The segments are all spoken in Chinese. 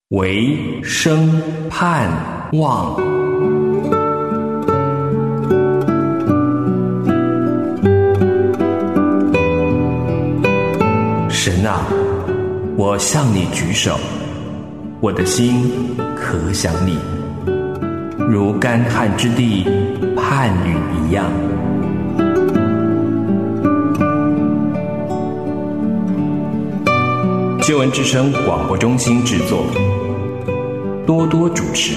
唯生盼望。神啊，我向你举手，我的心可想你，如干旱之地盼雨一样。救恩之声广播中心制作，多多主持。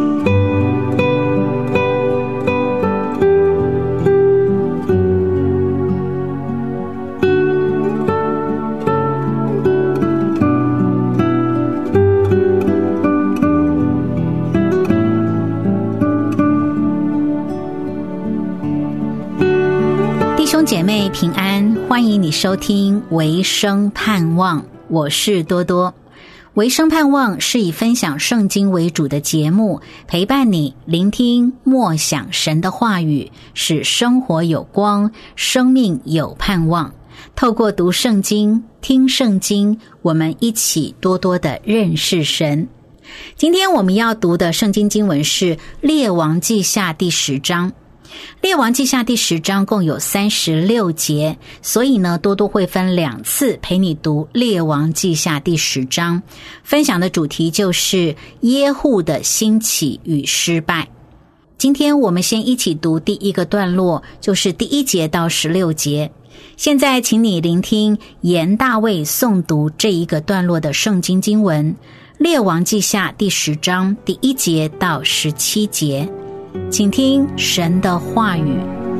弟兄姐妹平安，欢迎你收听唯生盼望，我是多多。唯生盼望是以分享圣经为主的节目，陪伴你聆听默想神的话语，使生活有光，生命有盼望。透过读圣经、听圣经，我们一起多多的认识神。今天我们要读的圣经经文是列王记下第10章。列王记下第10章共有36节，所以呢，多多会分2次陪你读列王记下第10章。分享的主题就是耶户的兴起与失败。今天我们先一起读第一个段落，就是第1节到16节。现在请你聆听严大卫诵读这一个段落的圣经经文，列王记下第10章第1节到17节。请听神的话语。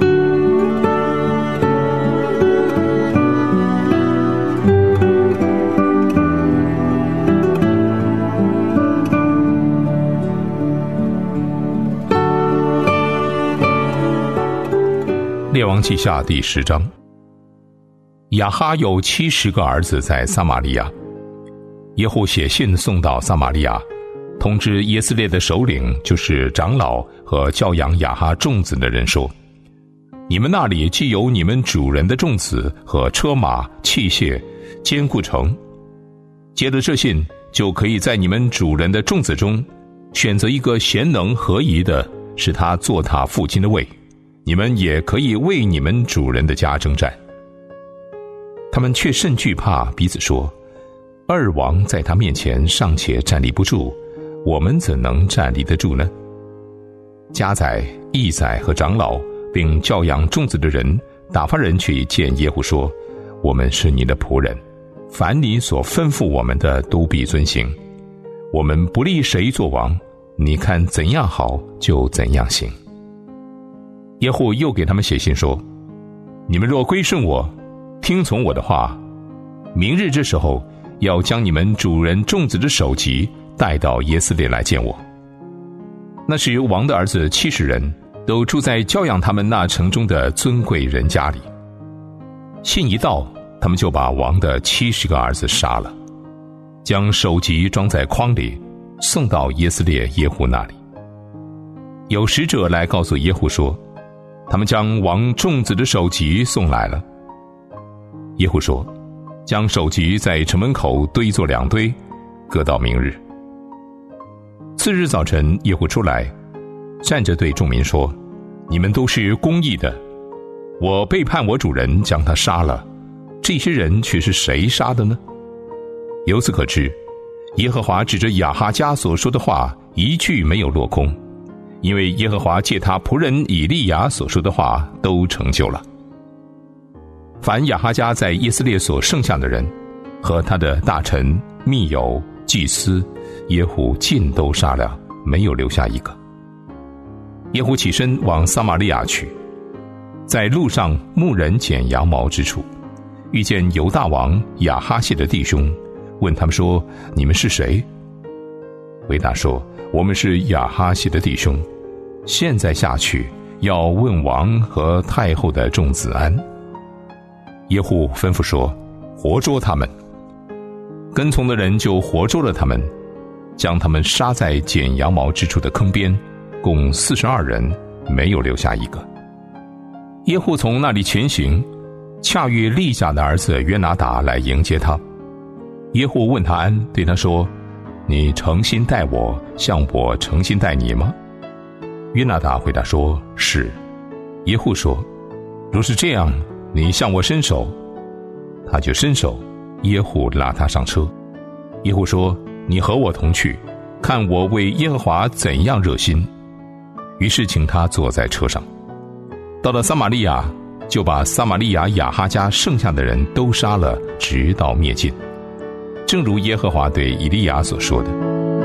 列王记下第10章。亚哈有70个儿子在撒玛利亚，耶户写信送到撒玛利亚，通知耶斯列的首领，就是长老和教养亚哈众子的人说，你们那里既有你们主人的众子和车马器械坚固城，接了这信，就可以在你们主人的众子中选择一个贤能合宜的，使他做他父亲的位，你们也可以为你们主人的家征战。他们却甚惧怕，彼此说，二王在他面前尚且站立不住，我们怎能站立得住呢？家宰、义宰和长老并教养众子的人打发人去见耶户说，我们是你的仆人，凡你所吩咐我们的都必遵行，我们不立谁做王，你看怎样好就怎样行。耶户又给他们写信说，你们若归顺我，听从我的话，明日这时候要将你们主人众子的首级带到耶斯列来见我。那时王的儿子70人都住在教养他们那城中的尊贵人家里。信一到，他们就把王的70个儿子杀了，将首级装在筐里，送到耶斯列耶户那里。有使者来告诉耶户说，他们将王众子的首级送来了。耶户说，将首级在城门口堆作2堆，搁到明日。次日早晨，耶户出来，站着对众民说，你们都是公义的，我背叛我主人，将他杀了，这些人却是谁杀的呢？由此可知，耶和华指着亚哈家所说的话一句没有落空，因为耶和华借他仆人以利亚所说的话都成就了。凡亚哈家在耶斯列所剩下的人和他的大臣、密友、祭司，耶户尽都杀了，没有留下一个。耶户起身往撒玛利亚去，在路上牧人剪羊毛之处，遇见犹大王亚哈谢的弟兄，问他们说，你们是谁？回答说，我们是亚哈谢的弟兄，现在下去要问王和太后的众子安。耶户吩咐说，活捉他们。跟从的人就活捉了他们，将他们杀在剪羊毛之处的坑边，共42人，没有留下一个。耶户从那里前行，恰遇利甲的儿子约拿达来迎接他。耶户问他安，对他说， 你诚心待我，像我诚心待你吗？约拿达回答说，是。耶户说，若是这样，你向我伸手。他就伸手，耶户拉他上车。耶户说，你和我同去，看我为耶和华怎样热心。于是请他坐在车上。到了撒玛利亚，就把撒玛利亚亚哈家剩下的人都杀了，直到灭尽，正如耶和华对以利亚所说的。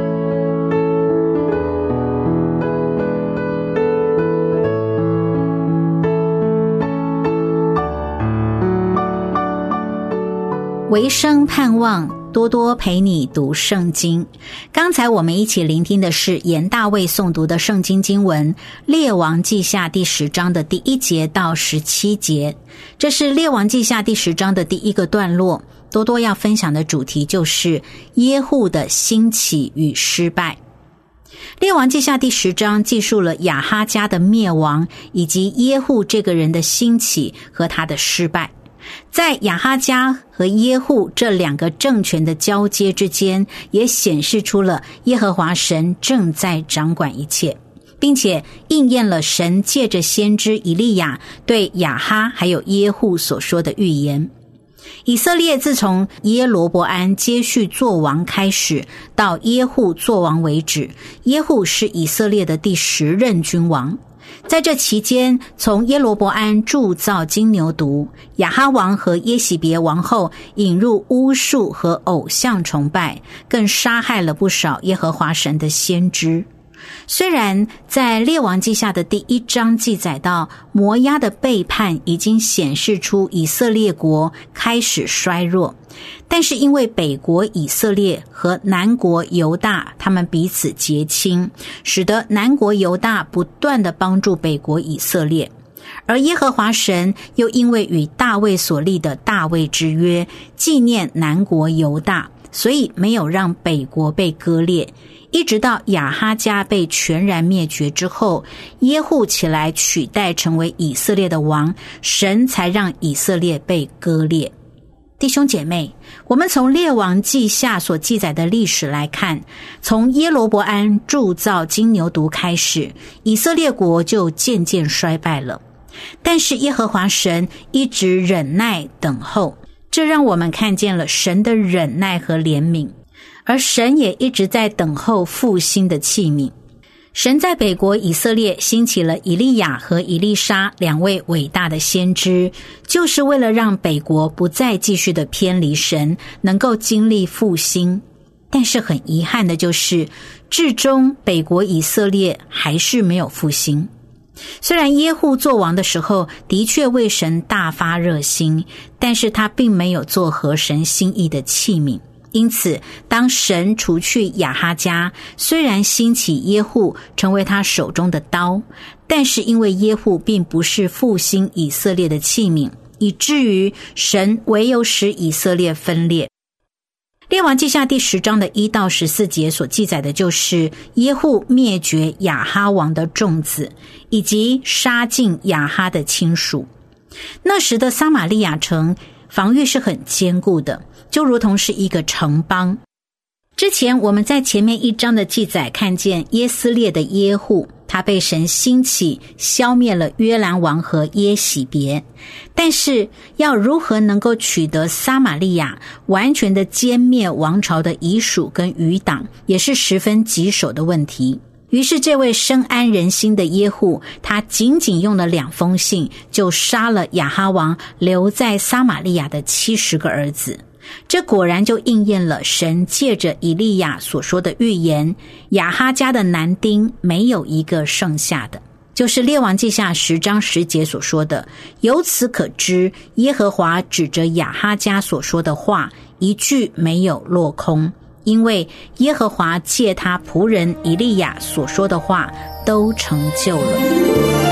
维生盼望，多多陪你读圣经。刚才我们一起聆听的是严大卫诵读的圣经经文《列王记下》第10章的第1节到17节。这是《列王记下》第10章的第一个段落。多多要分享的主题就是耶户的兴起与失败。列王记下第10章记述了亚哈家的灭亡，以及耶户这个人的兴起和他的失败。在亚哈家和耶户这两个政权的交接之间，也显示出了耶和华神正在掌管一切，并且应验了神借着先知以利亚对亚哈还有耶户所说的预言。以色列自从耶罗伯安接续作王开始，到耶户作王为止，耶户是以色列的第10任君王。在这期间，从耶罗伯安铸造金牛犊，亚哈王和耶洗别王后引入巫术和偶像崇拜，更杀害了不少耶和华神的先知。虽然在列王记下的第1章记载到摩押的背叛已经显示出以色列国开始衰弱，但是因为北国以色列和南国犹大他们彼此结亲，使得南国犹大不断地帮助北国以色列，而耶和华神又因为与大卫所立的大卫之约，纪念南国犹大，所以没有让北国被割裂，一直到亚哈家被全然灭绝之后，耶户起来取代成为以色列的王，神才让以色列被割裂。弟兄姐妹，我们从列王记下所记载的历史来看，从耶罗伯安铸造金牛犊开始，以色列国就渐渐衰败了。但是耶和华神一直忍耐等候，这让我们看见了神的忍耐和怜悯，而神也一直在等候复兴的器皿。神在北国以色列兴起了以利亚和以利沙2位伟大的先知，就是为了让北国不再继续的偏离神，能够经历复兴。但是很遗憾的就是，至终北国以色列还是没有复兴。虽然耶户作王的时候的确为神大发热心，但是他并没有做合神心意的器皿。因此当神除去亚哈家，虽然兴起耶户成为他手中的刀，但是因为耶户并不是复兴以色列的器皿，以至于神唯有使以色列分裂。列王记下第10章的1到14节所记载的就是耶户灭绝亚哈王的众子，以及杀尽亚哈的亲属。那时的撒玛利亚城防御是很坚固的，就如同是一个城邦。之前我们在前面1章的记载看见耶斯列的耶户，他被神兴起，消灭了约兰王和耶洗别。但是要如何能够取得撒玛利亚，完全的歼灭王朝的夷属跟余党，也是十分棘手的问题。于是这位深谙人心的耶户，他仅仅用了2封信，就杀了亚哈王留在撒玛利亚的70个儿子。这果然就应验了神借着以利亚所说的预言，亚哈家的男丁没有一个剩下的，就是列王记下10章10节所说的。由此可知，耶和华指着亚哈家所说的话一句没有落空，因为耶和华借他仆人以利亚所说的话都成就了。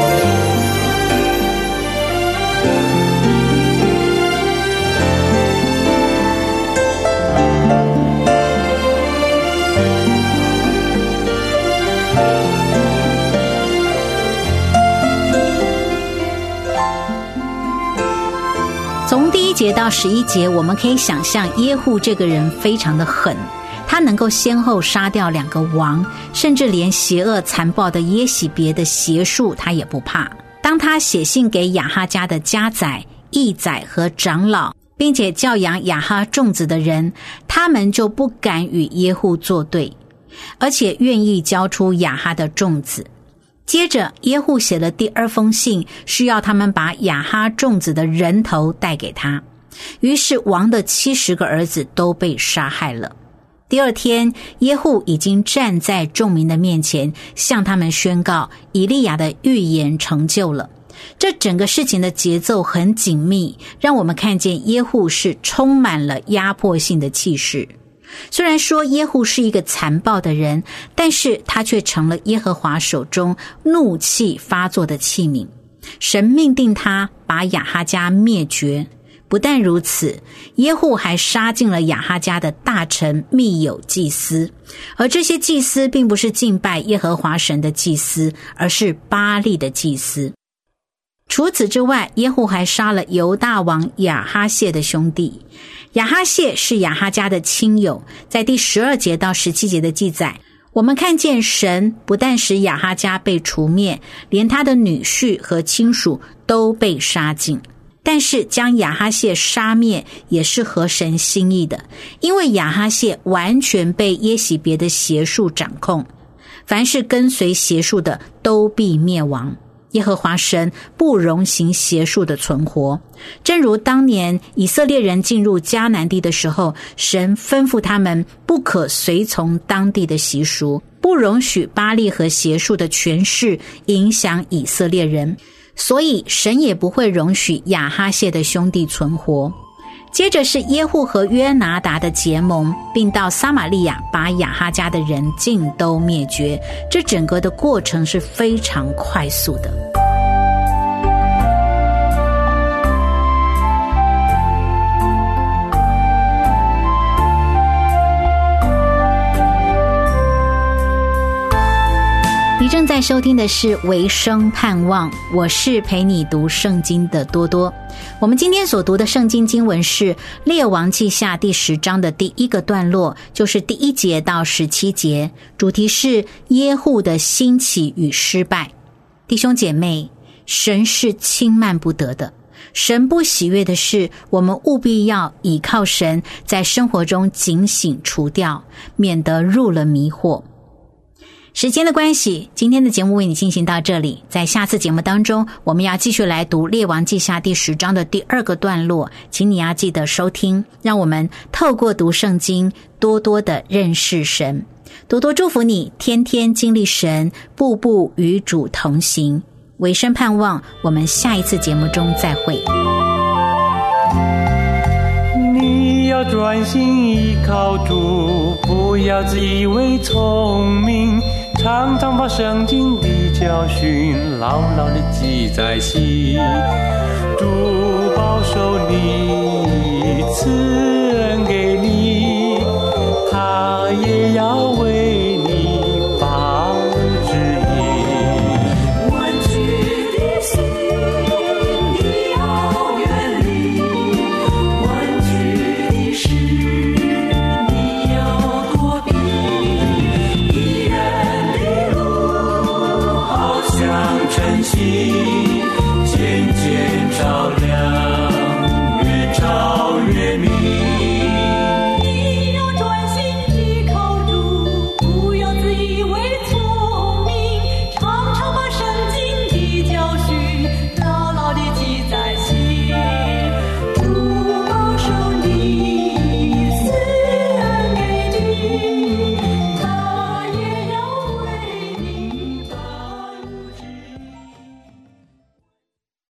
从第1节到11节，我们可以想象耶户这个人非常的狠， 他能够先后杀掉2个王，甚至连邪恶残暴的耶洗别的邪术他也不怕。当他写信给亚哈家的家宰、役宰和长老，并且教养亚哈众子的人，他们就不敢与耶户作对，而且愿意交出亚哈的众子。接着耶户写了第2封信，是要他们把亚哈众子的人头带给他。于是王的70个儿子都被杀害了。第2天，耶户已经站在众民的面前，向他们宣告以利亚的预言成就了。这整个事情的节奏很紧密，让我们看见耶户是充满了压迫性的气势。虽然说耶户是一个残暴的人，但是他却成了耶和华手中怒气发作的器皿。神命定他把亚哈家灭绝。不但如此，耶户还杀尽了亚哈家的大臣、密友、祭司，而这些祭司并不是敬拜耶和华神的祭司，而是巴力的祭司。除此之外，耶户还杀了犹大王亚哈谢的兄弟。亚哈谢是亚哈家的亲友，在第12节到17节的记载，我们看见神不但使亚哈家被除灭，连他的女婿和亲属都被杀尽。但是将亚哈谢杀灭也是合神心意的，因为亚哈谢完全被耶洗别的邪术掌控，凡是跟随邪术的都必灭亡。耶和华神不容行邪术的存活，正如当年以色列人进入迦南地的时候，神吩咐他们不可随从当地的习俗，不容许巴力和邪术的权势影响以色列人，所以神也不会容许亚哈谢的兄弟存活。接着是耶户和约拿达的结盟，并到撒玛利亚把亚哈家的人尽都灭绝。这整个的过程是非常快速的。你正在收听的是维生盼望，我是陪你读圣经的多多。我们今天所读的圣经经文是列王记下第10章的第1个段落，就是第1节到17节，主题是耶户的兴起与失败。弟兄姐妹，神是轻慢不得的，神不喜悦的事，我们务必要倚靠神，在生活中警醒除掉，免得入了迷惑。时间的关系，今天的节目为你进行到这里，在下次节目当中，我们要继续来读列王记下第10章的第2个段落，请你要记得收听，让我们透过读圣经多多的认识神。多多祝福你天天经历神，步步与主同行。维生盼望，我们下一次节目中再会。 你要专心依靠主，不要自以为聪明，常常把圣经的教训牢牢地记在心。主保守你，赐恩给你，他也要为你保指引。弯曲的心你要远离，弯曲的事你要躲避，一人的路好像晨曦。